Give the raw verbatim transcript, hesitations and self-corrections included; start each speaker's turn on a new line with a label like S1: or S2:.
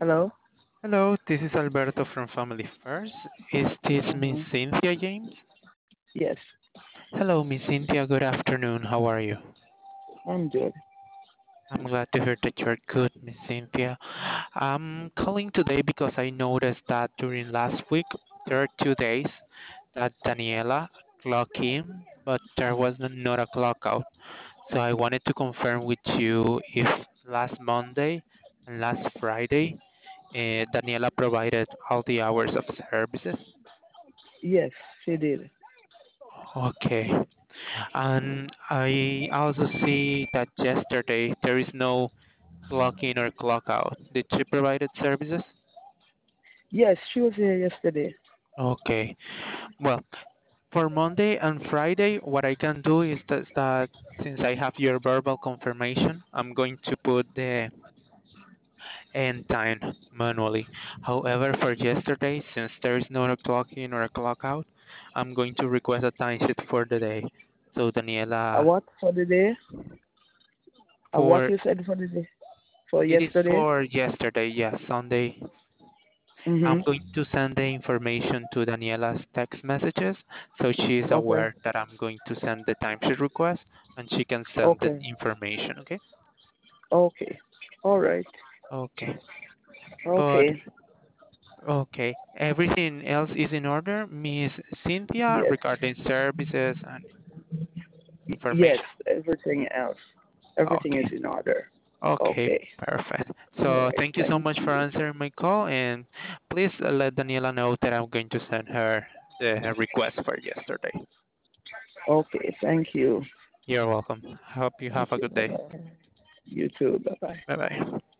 S1: Hello?
S2: Hello, this is Alberto from Family First. Is this Miss
S1: Uh-huh.
S2: Cynthia James?
S1: Yes,
S2: Hello, Miss Cynthia. Good afternoon. How are you?
S1: I'm good.
S2: I'm glad to hear that you're good, Miss Cynthia. I'm calling today because I noticed that during last week, there are two days that Daniela clocked in, but there was n- not a clock out. So I wanted to confirm with you if last Monday and last Friday, uh, Daniela provided all the hours of services.
S1: Yes, she did.
S2: Okay. And I also see that yesterday there is no clock in or clock out. Did she provided services?
S1: Yes, she was here yesterday.
S2: Okay. Well, for Monday and Friday, what I can do is that, that since I have your verbal confirmation, I'm going to put the end time manually. However, for yesterday, since there is no clock in or a clock out, I'm going to request a timesheet for the day. So
S1: A
S2: Daniela,
S1: what for the day? A what
S2: for
S1: you said for the day? For
S2: it is
S1: yesterday?
S2: for yesterday, yes, Sunday. I'm
S1: Mm-hmm.
S2: going to send the information to Daniela's text messages so she is
S1: Okay.
S2: aware that I'm going to send the timesheet request and she can send the
S1: Okay.
S2: information, okay?
S1: Okay. All right.
S2: Okay. But
S1: Okay.
S2: okay, everything else is in order, Miss Cynthia,
S1: Yes.
S2: regarding services and
S1: Y- yes,
S2: information.
S1: everything else. Everything is
S2: Okay.
S1: in order.
S2: Okay,
S1: Okay.
S2: perfect.
S1: All
S2: So
S1: right.
S2: thank you so
S1: Thank
S2: much for
S1: you.
S2: answering my call, and please uh, let Daniela know that I'm going to send her the request for yesterday.
S1: Okay. Thank you.
S2: You're welcome. Hope you
S1: Thank
S2: have a
S1: you.
S2: good day.
S1: Bye-bye. You too. Bye-bye.
S2: Bye bye.